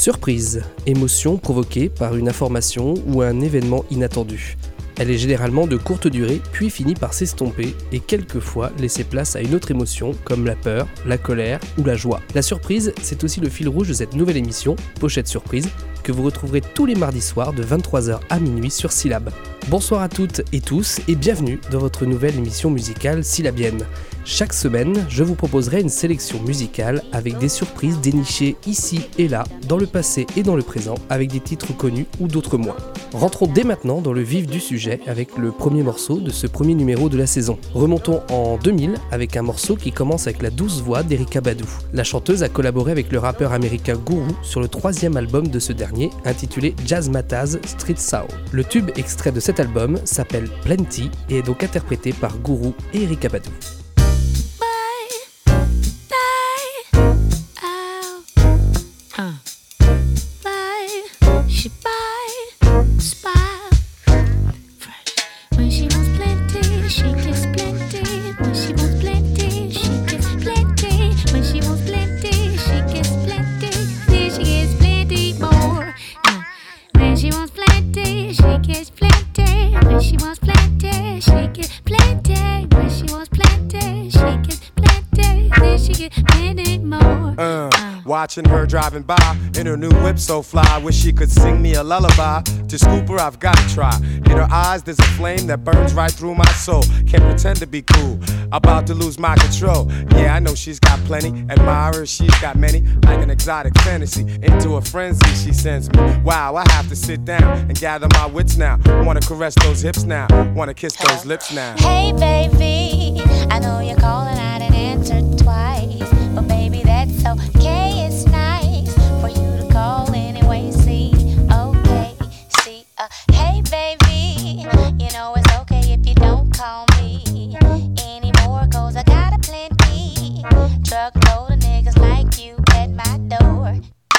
Surprise, émotion provoquée par une information ou un événement inattendu. Elle est généralement de courte durée, puis finit par s'estomper et quelquefois laisser place à une autre émotion comme la peur, la colère ou la joie. La surprise, c'est aussi le fil rouge de cette nouvelle émission, Pochette Surprise, que vous retrouverez tous les mardis soirs de 23h à minuit sur Syllab. Bonsoir à toutes et tous et bienvenue dans votre nouvelle émission musicale syllabienne. Chaque semaine, je vous proposerai une sélection musicale avec des surprises dénichées ici et là, dans le passé et dans le présent, avec des titres connus ou d'autres moins. Rentrons dès maintenant dans le vif du sujet avec le premier morceau de ce premier numéro de la saison. Remontons en 2000 avec un morceau qui commence avec la douce voix d'Erykah Badu. La chanteuse a collaboré avec le rappeur américain Guru sur le 3e album de ce dernier, intitulé Jazzmatazz Street Soul. Le tube extrait de cet album s'appelle Plenty et est donc interprété par Guru et Erykah Badu. Watching her driving by in her new whip so fly, wish she could sing me a lullaby. To scoop her, I've gotta try. In her eyes, there's a flame that burns right through my soul. Can't pretend to be cool, about to lose my control. Yeah, I know she's got plenty admirers, she's got many, like an exotic fantasy. Into a frenzy, she sends me. Wow, I have to sit down and gather my wits now. Wanna caress those hips now, wanna kiss those lips now. Hey, baby, I know you're calling out and answered twice, but baby, that's okay. It's nice for you to call anyway. See, okay, see, hey baby, you know it's okay if you don't call me anymore, cause I got a plenty truckload of niggas like you at my door.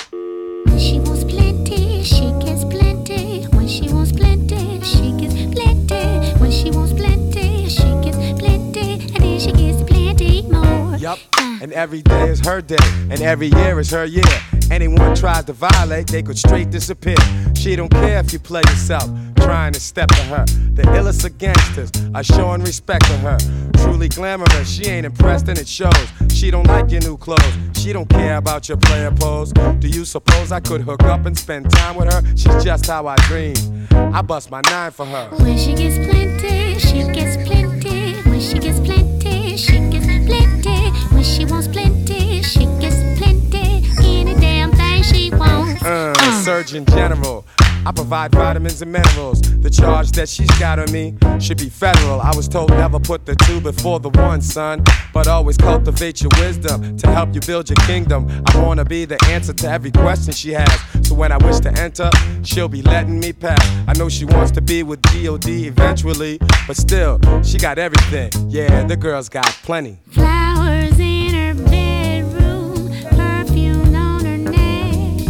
When she wants plenty, she gets plenty. When she wants plenty, she gets plenty. When she wants plenty, she gets plenty. And then she gets plenty more. Yup. And every day is her day, and every year is her year. Anyone tries to violate, they could straight disappear. She don't care if you play yourself, trying to step to her. The illest of gangsters are showing respect to her. Truly glamorous, she ain't impressed and it shows. She don't like your new clothes, she don't care about your player pose. Do you suppose I could hook up and spend time with her? She's just how I dream, I bust my 9 for her. When she gets plenty, she gets plenty. When she gets plenty, she gets plenty. When she wants plenty, she gets plenty. Any damn thing she wants. Surgeon General, I provide vitamins and minerals. The charge that she's got on me should be federal. I was told never put the 2 before the 1, son, but always cultivate your wisdom to help you build your kingdom. I wanna be the answer to every question she has, so when I wish to enter, she'll be letting me pass. I know she wants to be with G.O.D. eventually, but still, she got everything. Yeah, the girl's got plenty. Flowers in her bedroom, perfume on her neck,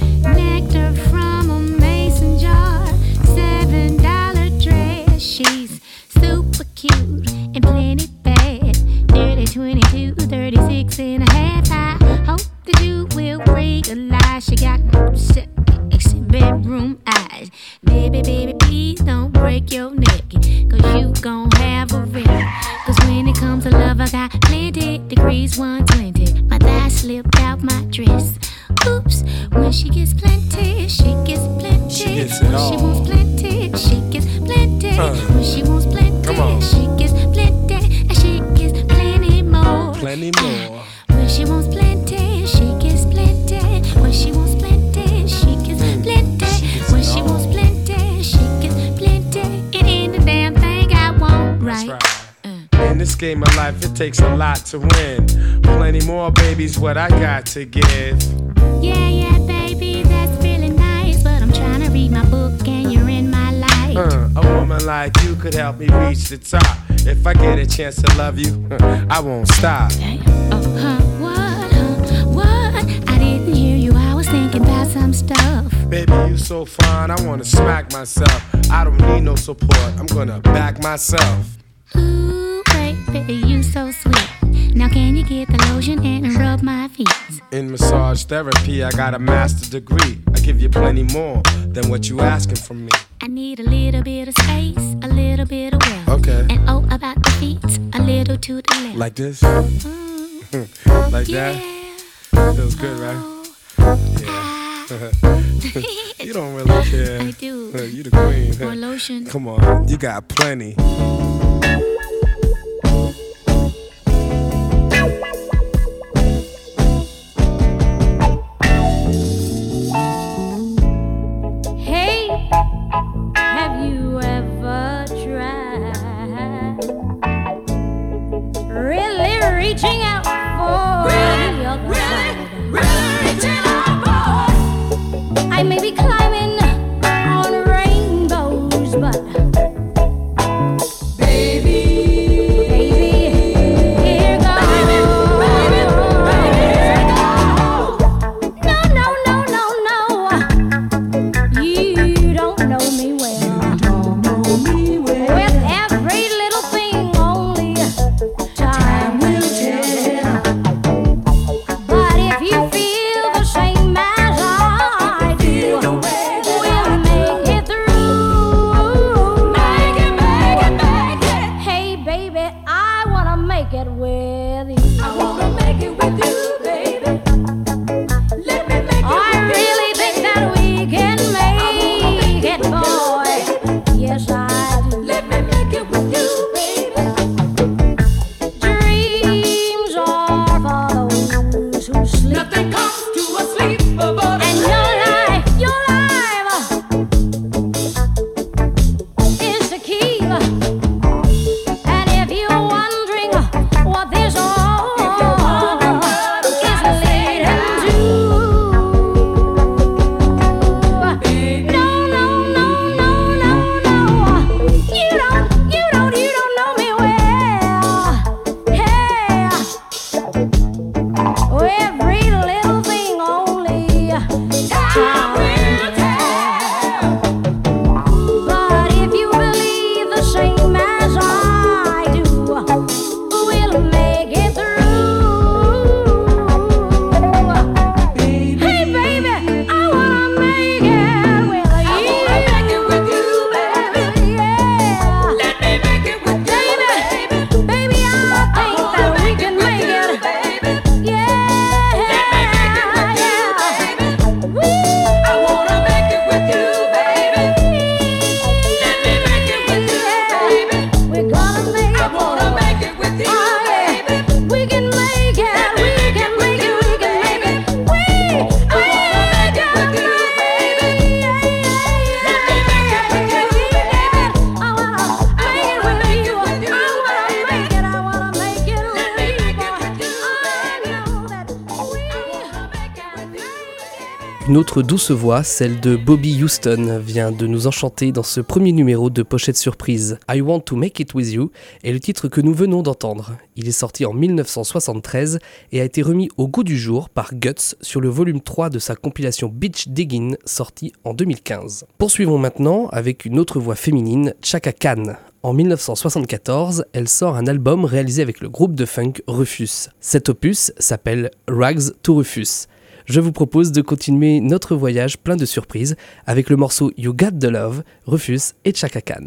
nectar from a mason jar, $7 dress. She's super cute and plenty bad, 30, 22, 36 and a half. I hope that you will realize she got sexy bedroom eyes. Baby, baby, please don't break your neck, cause you gon' have a wreck. Cause when it comes to love, I got plenty degrees, 120. My thigh slipped out my dress. Oops, when she gets plenty, she gets plenty. She gets it when all. she wants plenty, she gets plenty. When she wants plenty, she gets plenty. And she gets plenty more. Plenty more. When she wants plenty, she gets plenty. When she wants plenty, she gets plenty. When she wants plenty, she gets plenty. It ain't the damn thing I want, right? In this game of life, it takes a lot to win. Plenty more, baby's what I got to give. Yeah, yeah, baby, that's really nice, but I'm trying to read my book and you're in my life. A woman like you could help me reach the top. If I get a chance to love you, I won't stop. What? I didn't hear you, I was thinking about some stuff. Baby, you so fine, I wanna smack myself. I don't need no support, I'm gonna back myself. Ooh, baby, you so sweet. Now can you get the lotion and rub my feet? In massage therapy, I got a master's degree. I give you plenty more than what you asking from me. I need a little bit of space, a little bit of wealth. Okay. And oh, about the feet, a little to the left. Like this? Mm. Like Yeah. that? Feels good, right? Yeah. You don't really care. I do. You the queen. More lotion. Come on, you got plenty. Hey, have you ever tried really reaching out for the other side? I may be climbing on rainbows, but baby, here goes. No, you don't know me well. With every little thing, only time will tell. But if you feel the same as I do, we'll make it through. Make it. Hey, baby, I wanna make it with you. I wanna make it with you, baby. Let me make it. I really think that we can make it, boy. Yes, I do. Let me make it with you, baby. Dreams are for those who sleep. Nothing comes to a sleeper but and your life is to keep. And if you're wondering what this all is leading to, no, you don't know me well. Hey, every little thing only time will tell. But if you believe the same as I do, we'll make it through. Hey, baby, I wanna make it with you. I wanna make it with you, baby. Yeah. Let me make it with you, baby. Baby, I think that we can make it, baby. Yeah. Let me make it with you, baby. I wanna make it with you, baby. Let me make it with you, baby. We're gonna make it. I wanna make it with you, baby. We can make it. We can make it. We can make it. We're gonna make it with you, baby. Let me make it with you, baby. I wanna make it with you. I wanna make it. I wanna make it with you, boy. I know that we wanna make it. Une autre douce voix, celle de Bobby Houston, vient de nous enchanter dans ce premier numéro de Pochette Surprise. I Want to Make It With You est le titre que nous venons d'entendre. Il est sorti en 1973 et a été remis au goût du jour par Guts sur le volume 3 de sa compilation Beach Diggin' sorti en 2015. Poursuivons maintenant avec une autre voix féminine, Chaka Khan. En 1974, elle sort un album réalisé avec le groupe de funk Rufus. Cet opus s'appelle Rags to Rufus. Je vous propose de continuer notre voyage plein de surprises avec le morceau You Got the Love, Rufus et Chaka Khan.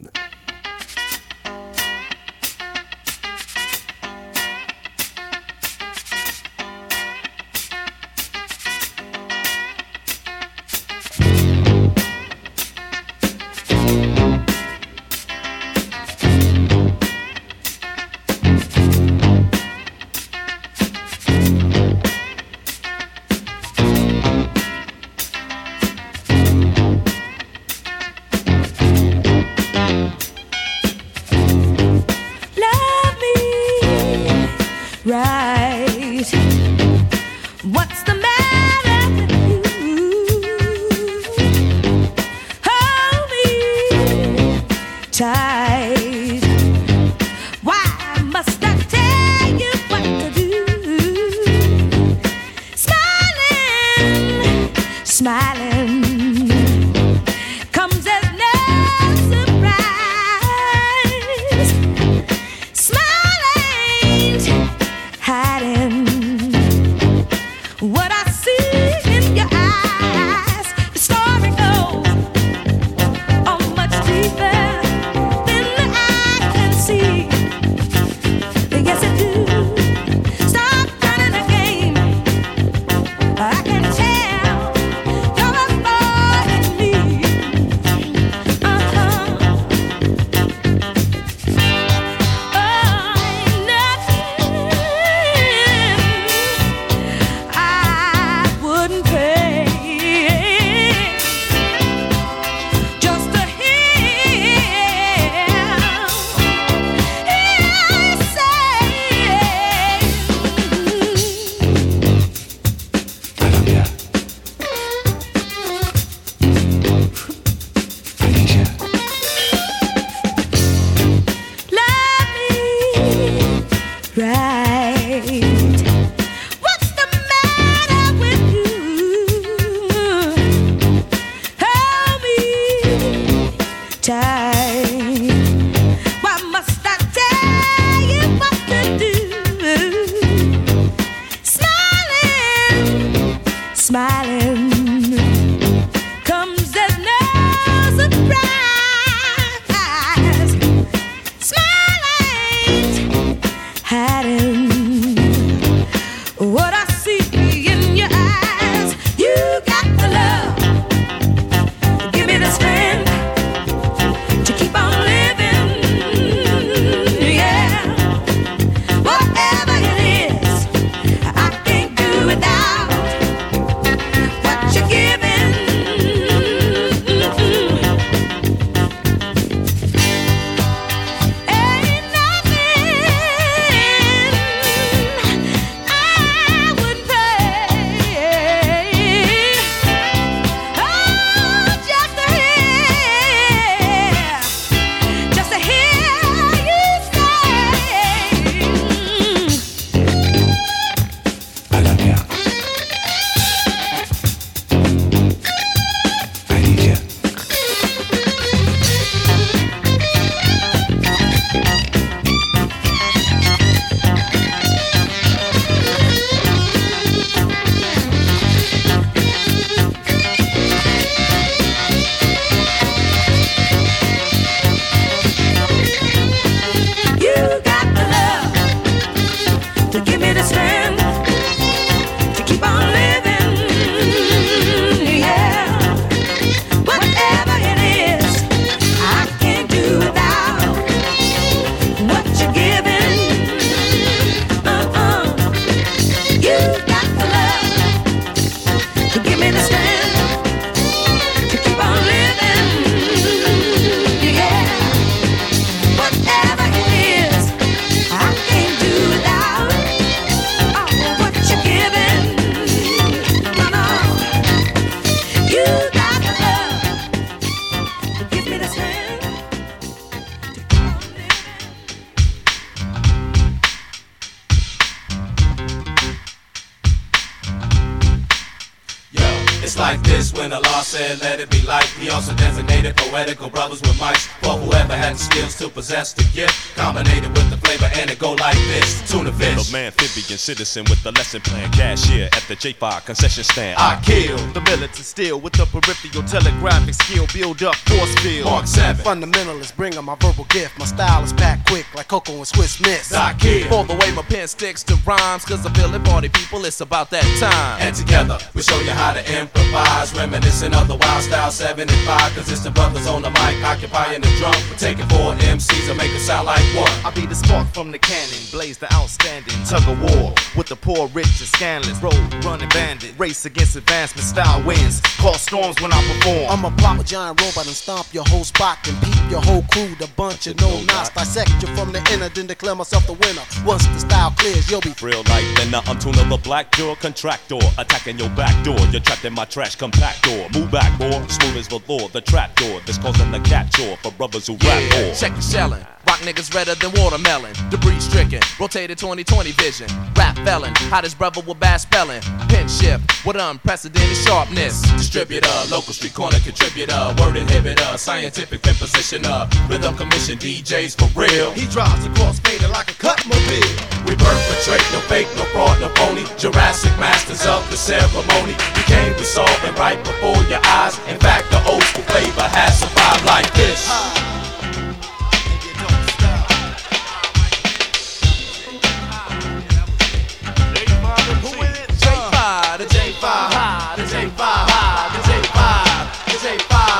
High What I see in your eyes, the story goes much deeper than the eye can see. Yes, it do. Stop running the game. I can tell you're avoiding me. I wouldn't pay just to right. What's the matter with you? Hold me tight. Why must I tell you what to do? Smiling, smiling comes as no surprise. Smiling, hiding what I see in your eyes. You got the love, give me the strength to keep on living. Yeah, whatever it is, I can't do without what you're giving. Ain't nothing I wouldn't pay. Oh, just to hear you say, I love ya. I need ya. you got the love to give me the strength to keep on living. Yeah, whatever it is, I can't do without what you're giving. You got the love to give me the strength to keep on living. Yeah, whatever it is, I can't do without what you're giving. No, no, you got the love to give me the strength to keep on living. Yo, it's like this when the law said let it be light. He also designated poetical brothers with mics for whoever had the skills to possess the gift. Combinated with the flavor and it go like this. Tuna fish, Little amphibian citizen with the lesson plan. Cashier at the J5 concession stand. I kill. The militant steel with the peripheral telegraphic skill. Build up force field. Mark 7, Fundamentalist, bring on my verbal gift. My style is packed quick like Coco and Swiss Miss. I kill. For the way my pen sticks to rhymes, cause I feel it, party people, it's about that time. And together we show you how to improvise, reminiscent of the wild style 7 and 5. Cause it's the brothers on the mic occupying the drum. We're taking 4 MCs and make it sound like one. I be the spark from the cannon, blaze the outstanding tug of war with the poor, rich, and scandalous. Road running bandit, race against advancement, style wins. Cause storms when I perform. I'm a proper giant robot and stomp your whole spot and peep your whole crew. The bunch of no knots, dissect you from the inner, then declare myself the winner. Once the style clears, you'll be Real life, then I'm Tuna the black door contractor. Attacking your back door, you're trapped in my trash compactor. Move back, boy, smooth as the law, the trap door. That's causing the cat chore for brothers who rap more. Check the shelling. Rock niggas redder than watermelon. Debris stricken, rotated 20/20 vision. Rap felon, hottest brother with bad spelling. Pen shift with unprecedented sharpness. Distributor, local street corner contributor, word inhibitor, scientific pen positioner, rhythm commission DJs for real. He drives a crossfader like a cut mobile. We perpetrate no fake, no fraud, no phony. Jurassic masters of the the ceremony became dissolved and right before your eyes. In fact, the old school flavor has survived like this. J5, the J5, high, the J5, high, the J5, the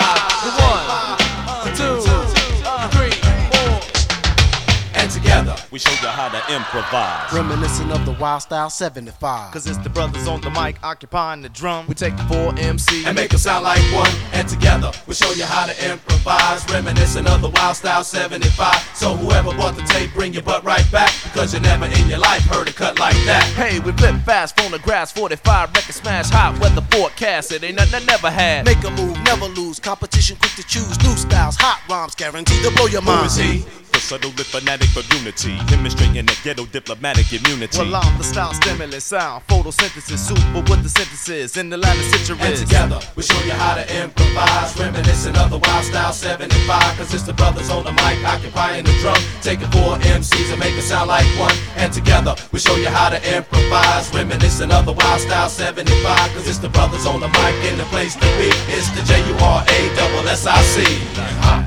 J5, the 1, the 2, 3, 4. And together we show you how to improvise. Reminiscent of the Wild Style 75. Cause it's the brothers on the mic occupying the drum. We take the 4 MC and make them sound like one. And together we'll show you how to improvise, reminiscent of the Wild Style 75. So whoever bought the tape, bring your butt right back, because you never in your life heard a cut like that. Hey, we flip fast, phonographs, 45 record smash, hot weather forecast. It ain't nothing I never had. Make a move, never lose. Competition quick to choose. New styles, hot rhymes, guaranteed to blow your Who mind. is he? The subtle lit fanatic of unity, demonstrating the ghetto diplomatic immunity. Well, I'm the style stimulus sound, photosynthesis, super with the synthesis in the line of And citrus. together we'll show you how to improvise, reminiscent of the Wild Style 75. Cause it's the brothers on the mic occupying the drum, taking 4 MCs and make it sound like one. And together we'll show you how to improvise, reminiscent of the Wild Style 75. Cause it's the brothers on the mic in the place to be. It's the JURASSIC.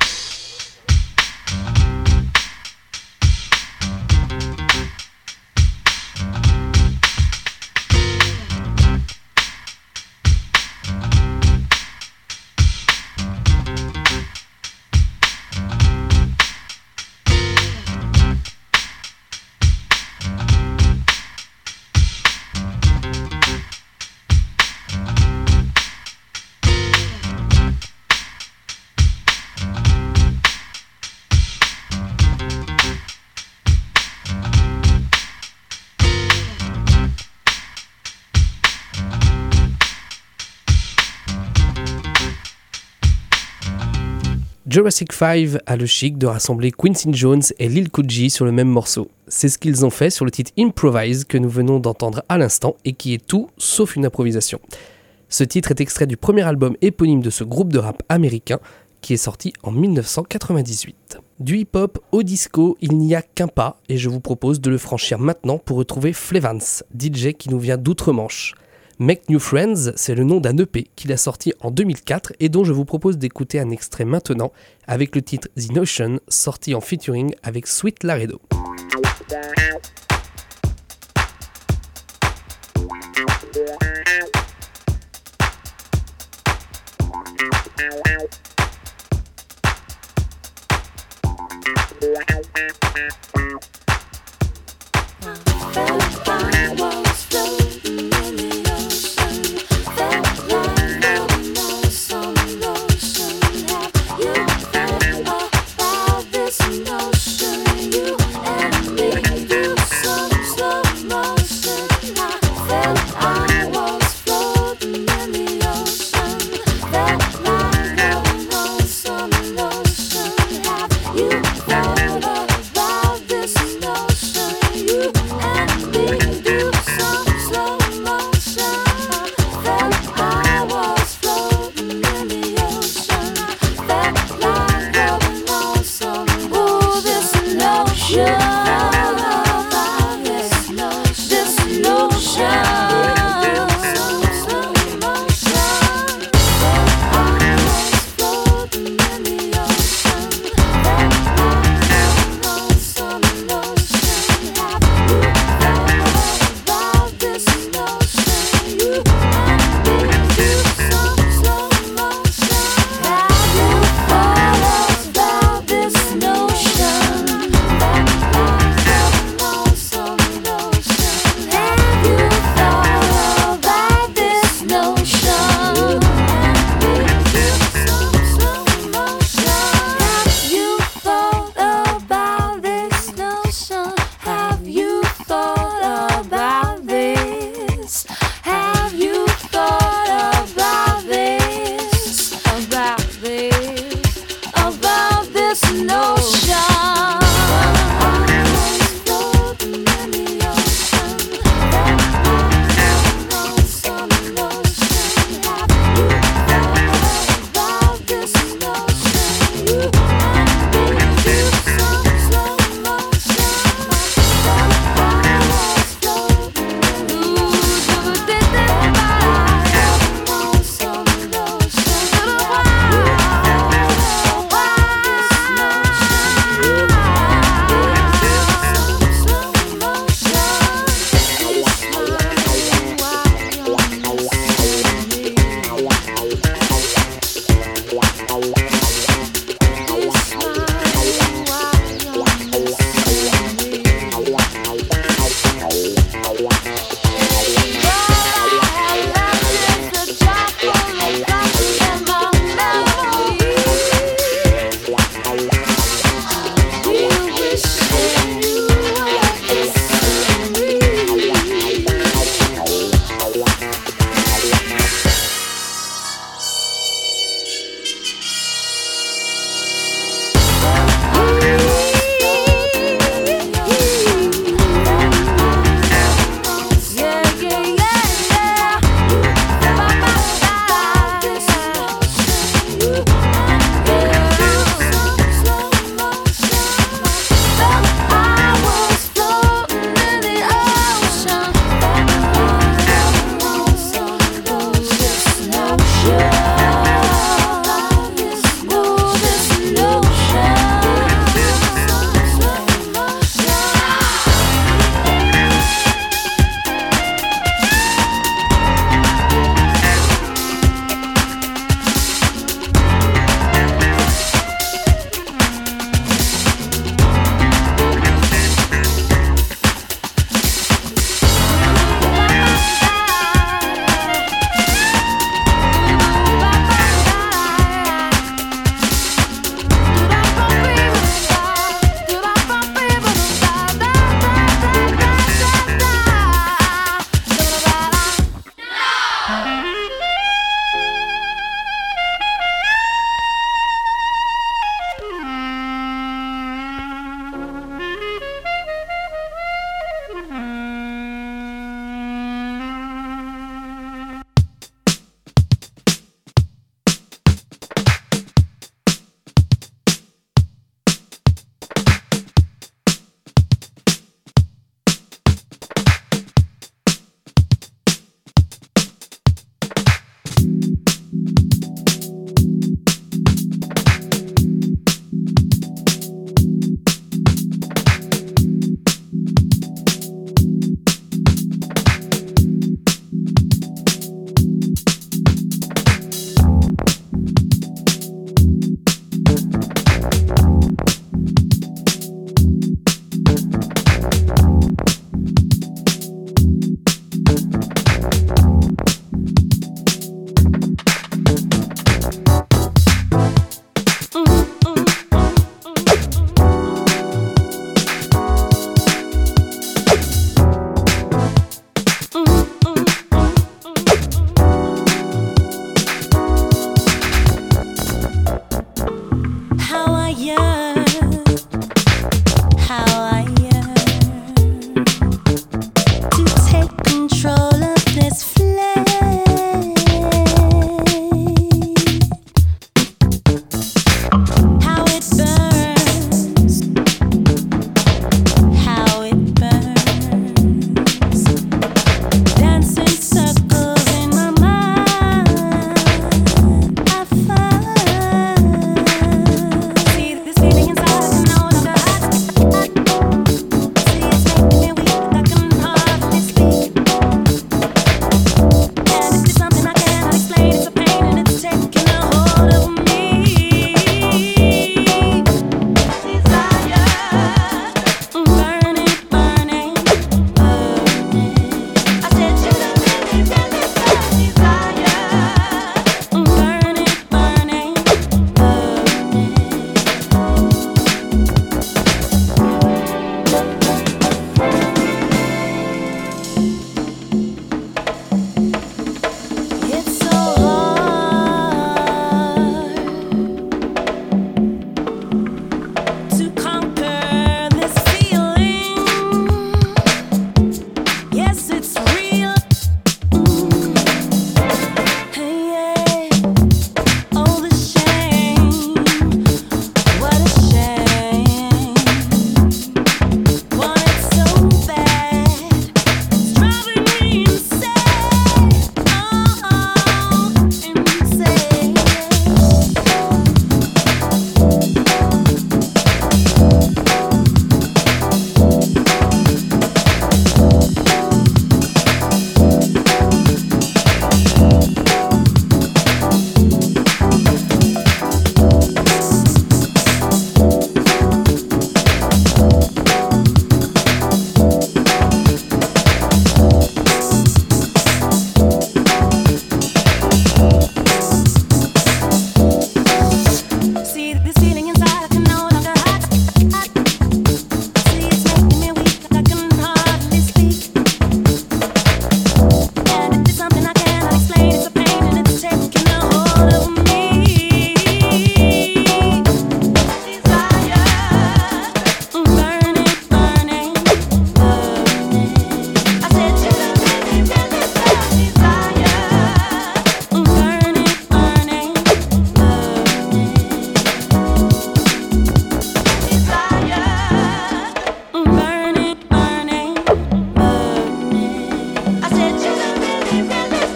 Jurassic 5 a le chic de rassembler Quincy Jones et Lil Cool sur le même morceau. C'est ce qu'ils ont fait sur le titre Improvise que nous venons d'entendre à l'instant et qui est tout sauf une improvisation. Ce titre est extrait du premier album éponyme de ce groupe de rap américain qui est sorti en 1998. Du hip-hop au disco, il n'y a qu'un pas et je vous propose de le franchir maintenant pour retrouver Flevans, DJ qui nous vient d'outre-Manche. Make New Friends, c'est le nom d'un EP qu'il a sorti en 2004 et dont je vous propose d'écouter un extrait maintenant avec le titre The Notion, sorti en featuring avec Sweet Laredo.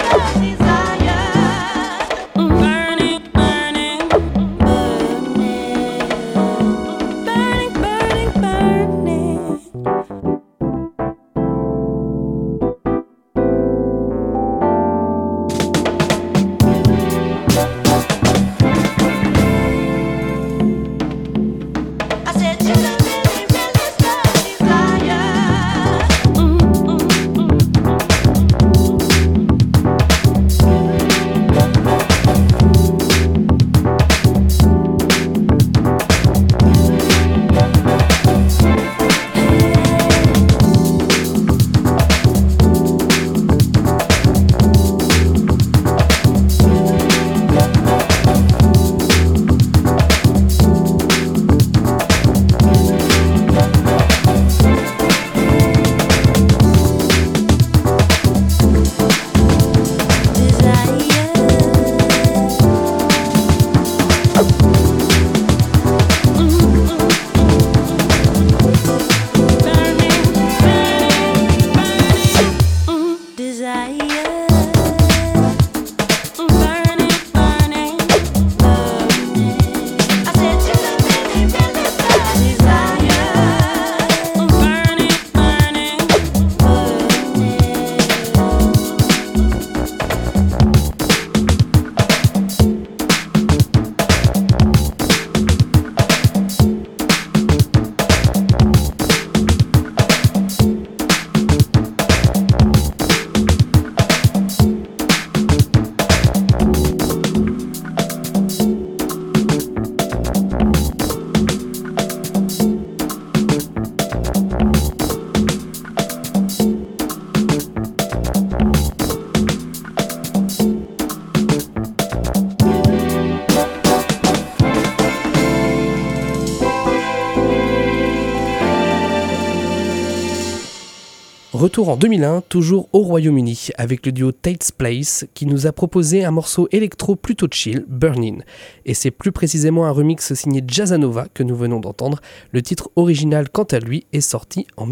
Retour en 2001, toujours au Royaume-Uni, avec le duo Tate's Place qui nous a proposé un morceau électro plutôt chill, Burnin'. Et c'est plus précisément un remix signé Jazzanova que nous venons d'entendre. Le titre original, quant à lui, est sorti en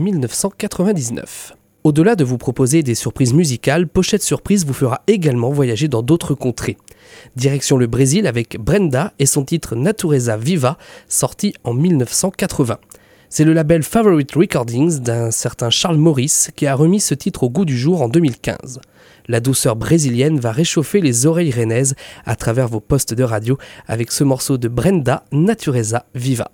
1999. Au-delà de vous proposer des surprises musicales, Pochette Surprise vous fera également voyager dans d'autres contrées. Direction le Brésil avec Brenda et son titre Natureza Viva, sorti en 1980. C'est le label Favorite Recordings d'un certain Charles Morris qui a remis ce titre au goût du jour en 2015. La douceur brésilienne va réchauffer les oreilles rennaises à travers vos postes de radio avec ce morceau de Brenda, Natureza Viva.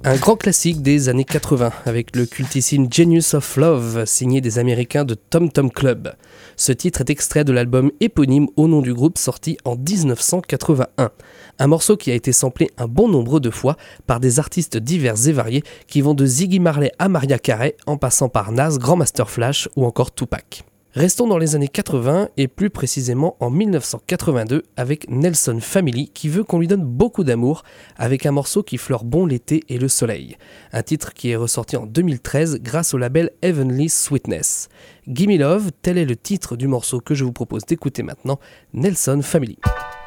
Un grand classique des années 80 avec le cultissime Genius of Love signé des Américains de Tom Tom Club. Ce titre est extrait de l'album éponyme au nom du groupe sorti en 1981. Un morceau qui a été samplé un bon nombre de fois par des artistes divers et variés qui vont de Ziggy Marley à Mariah Carey en passant par Nas, Grandmaster Flash ou encore Tupac. Restons dans les années 80 et plus précisément en 1982 avec Nelson Family qui veut qu'on lui donne beaucoup d'amour avec un morceau qui fleure bon l'été et le soleil. Un titre qui est ressorti en 2013 grâce au label Heavenly Sweetness. Gimme Love, tel est le titre du morceau que je vous propose d'écouter maintenant, Nelson Family.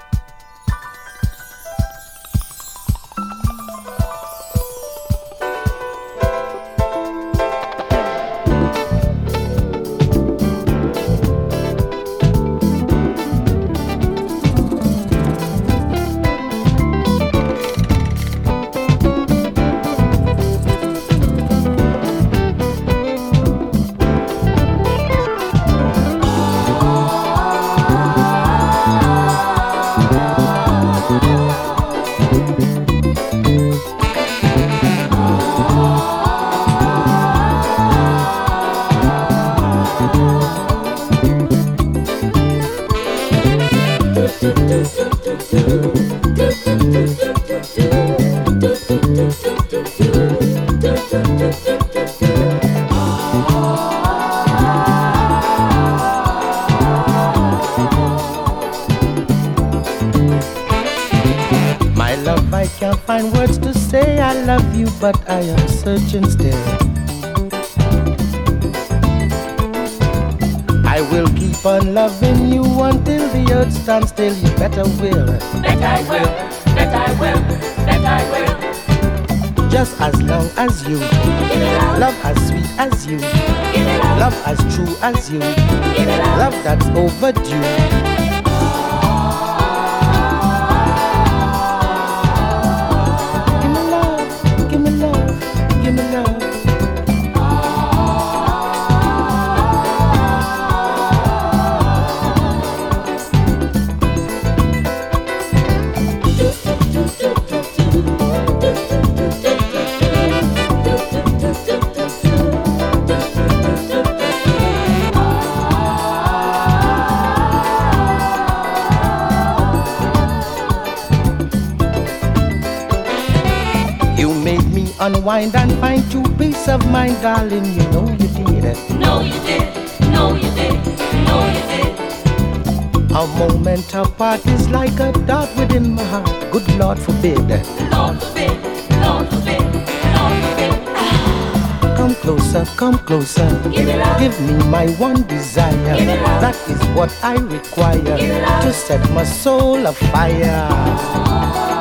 But I am searching still. I will keep on loving you until the earth stands still. You better will. Bet I will. Bet I will. Bet I will. Just as long as you love as sweet as you, love as true as you, love that's overdue. Unwind and find true peace of mind, darling. You know you did it. No, you did. No, you did. No, you did. A moment apart is like a dot within my heart. Good Lord forbid. Lord forbid. Lord forbid. Lord forbid. Ah. Come closer, come closer. Give me my one desire. That is what I require to set my soul afire.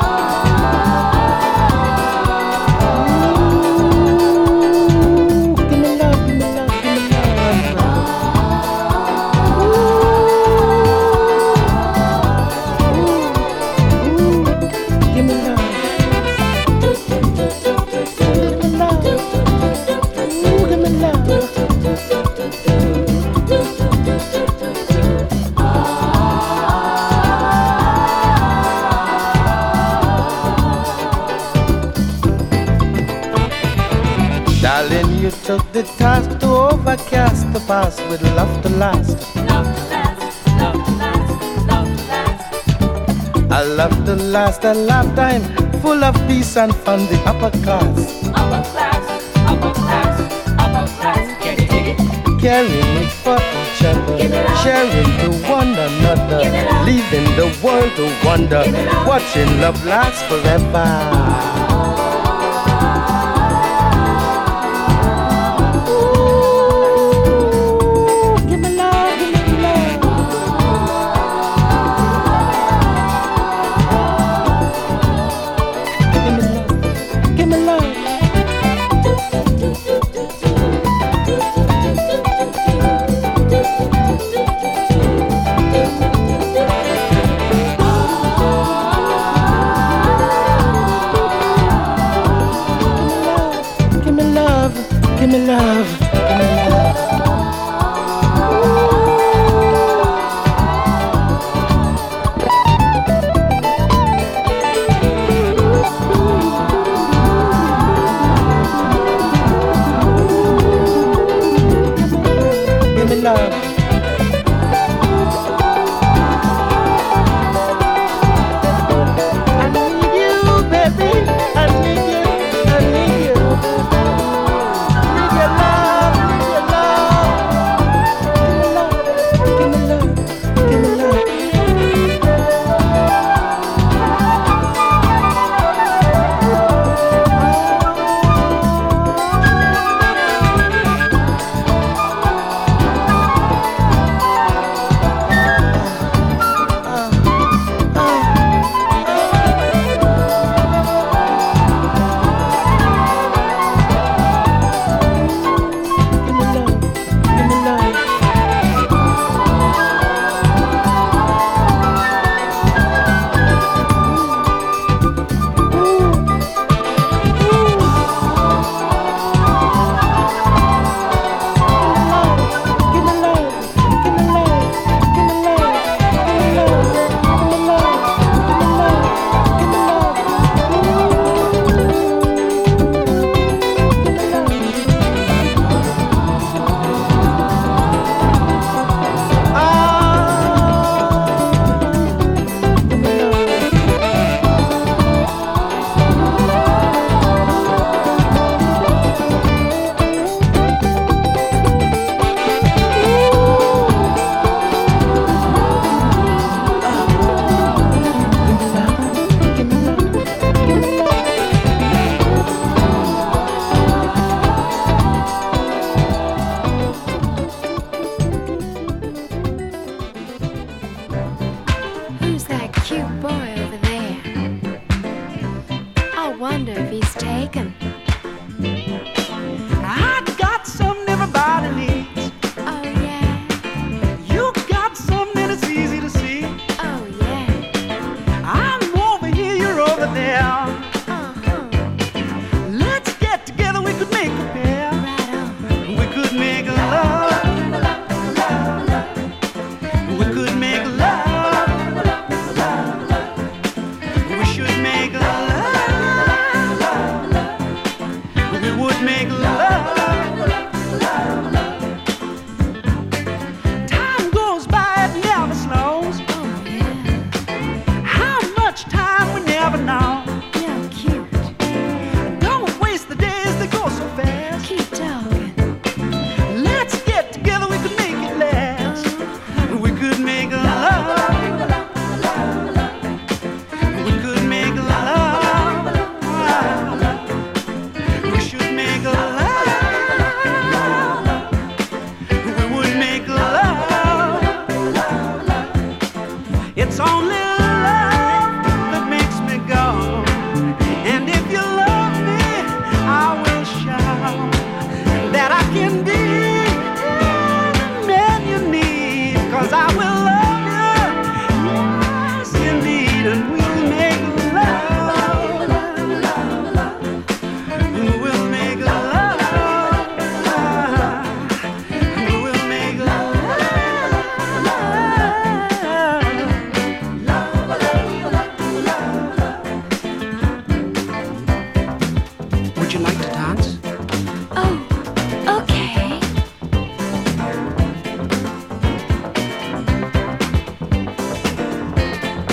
Took the task to overcast the past with love to last. Love to last, love to last, love to last. I love to last a lifetime full of peace and fun. The upper class, upper class, upper class, upper class. Can you dig it? Caring it for each other, sharing to one another, leaving the world to wonder, watching love last forever.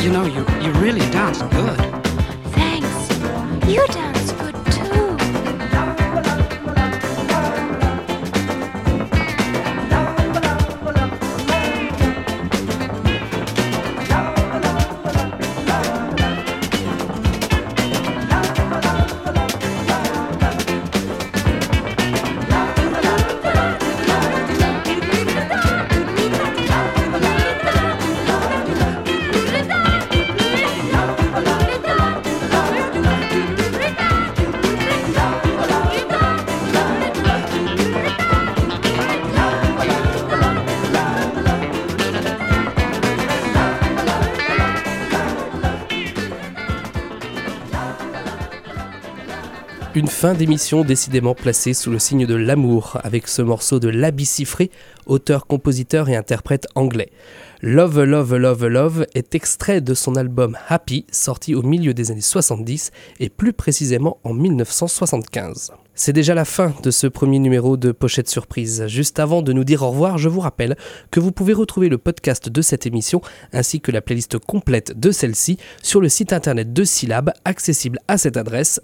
You know, you really dance good. Thanks. You dance good too. Une fin d'émission décidément placée sous le signe de l'amour avec ce morceau de Labi Siffré, auteur, compositeur et interprète anglais. Love, Love, Love, Love est extrait de son album Happy, sorti au milieu des années 70 et plus précisément en 1975. C'est déjà la fin de ce premier numéro de Pochette Surprise. Juste avant de nous dire au revoir, je vous rappelle que vous pouvez retrouver le podcast de cette émission ainsi que la playlist complète de celle-ci sur le site internet de Syllab, accessible à cette adresse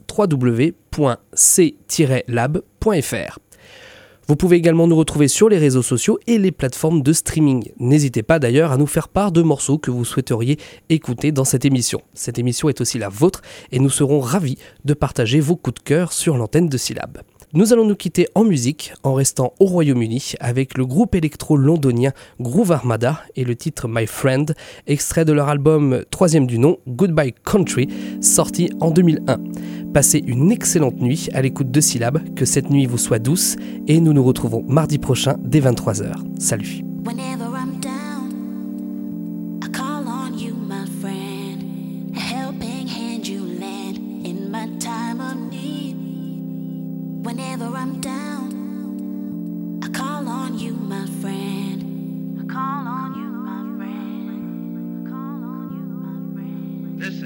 www.c-lab.fr. Vous pouvez également nous retrouver sur les réseaux sociaux et les plateformes de streaming. N'hésitez pas d'ailleurs à nous faire part de morceaux que vous souhaiteriez écouter dans cette émission. Cette émission est aussi la vôtre et nous serons ravis de partager vos coups de cœur sur l'antenne de Syllab. Nous allons nous quitter en musique en restant au Royaume-Uni avec le groupe électro-londonien Groove Armada et le titre My Friend, extrait de leur album 3e du nom, Goodbye Country, sorti en 2001. Passez une excellente nuit à l'écoute de Syllab, que cette nuit vous soit douce et nous nous retrouvons mardi prochain dès 23h. Salut. Whenever I'm down, I call on you, my friend. A helping hand you lend in my time of need. Whenever I'm down, I call on you, my friend. I call on you, my friend. I call on you, my friend. Listen.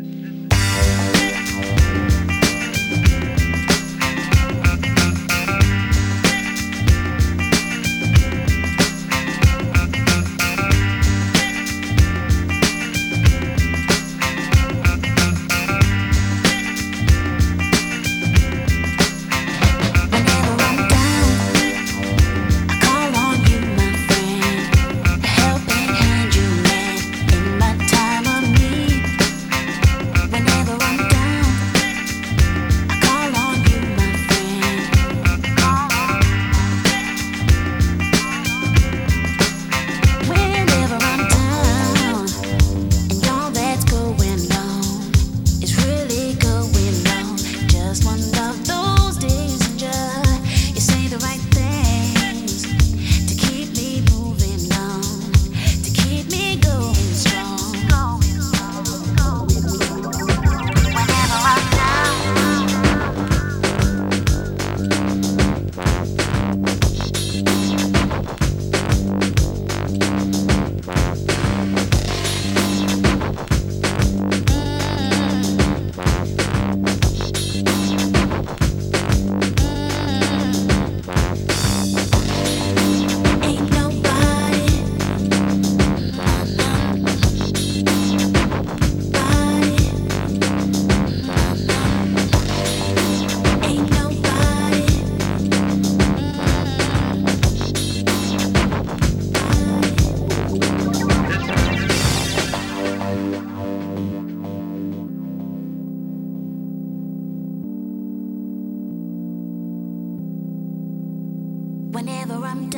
Whenever I'm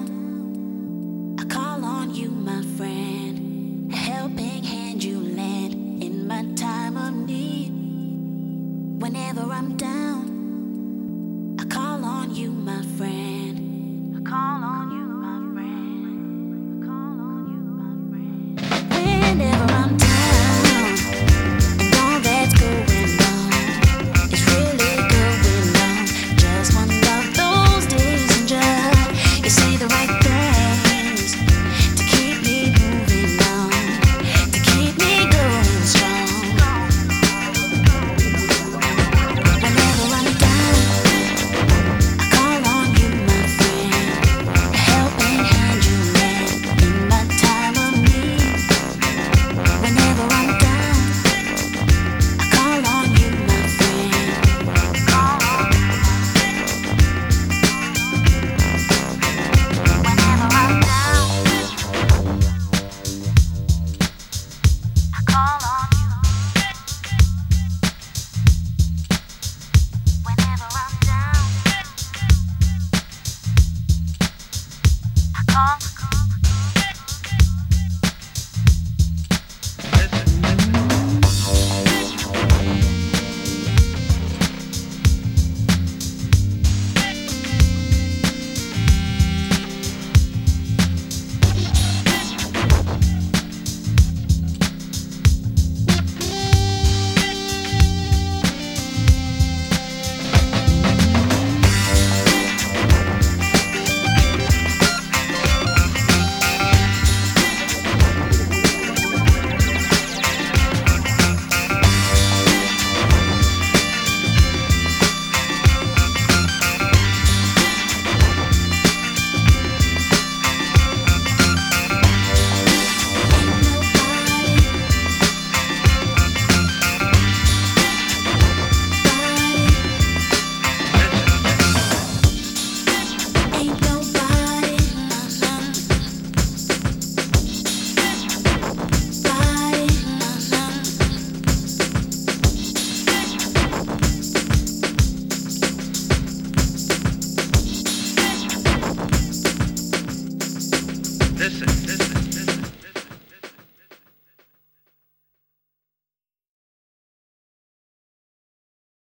down, I call on you, my friend. A helping hand you lend in my time of need. Whenever I'm down,